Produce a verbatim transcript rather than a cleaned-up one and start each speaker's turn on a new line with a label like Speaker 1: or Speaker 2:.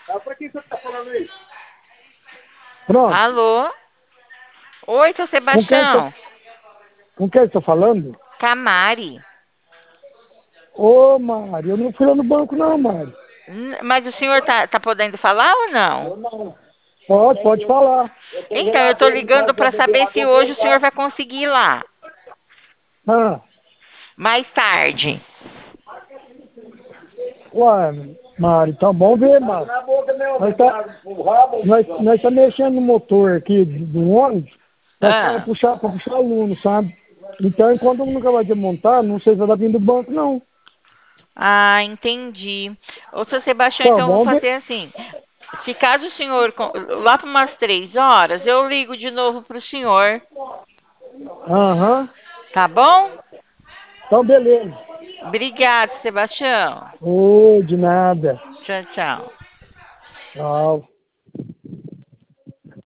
Speaker 1: Ah, pra quem você tá falando aí? Pronto.
Speaker 2: Alô? Oi, seu
Speaker 1: Com quem eu tô,
Speaker 2: Sebastião.
Speaker 1: com quem eu tô falando?
Speaker 2: Camari.
Speaker 1: Ô, Mário, eu não fui lá no banco não, Mário.
Speaker 2: N- Mas o senhor tá, tá podendo falar ou não?
Speaker 1: Pode, pode falar.
Speaker 2: Então, eu tô ligando para saber se hoje o senhor vai conseguir ir lá.
Speaker 1: Ah,
Speaker 2: Mais tarde.
Speaker 1: ué, Mário, então vamos ver, Mário. Nós tá, nós, nós tá mexendo no motor aqui do do ônibus, nós para
Speaker 2: Ah,
Speaker 1: puxar, para puxar aluno, sabe? Então, enquanto nunca vai desmontar, não sei se vai dar vindo do banco, não.
Speaker 2: ah, entendi. Ô, seu Sebastião,
Speaker 1: Então,
Speaker 2: então eu vou
Speaker 1: vamos ver.
Speaker 2: fazer assim. Se caso o senhor, con- lá para umas três horas, eu ligo de novo para o senhor.
Speaker 1: Aham.
Speaker 2: Tá bom?
Speaker 1: Então, beleza.
Speaker 2: Obrigada, Sebastião.
Speaker 1: Ô, de nada.
Speaker 2: Tchau, tchau.
Speaker 1: Tchau.